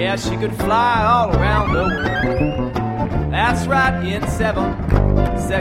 Yeah, she could fly all around the world. That's right, in 7 seconds.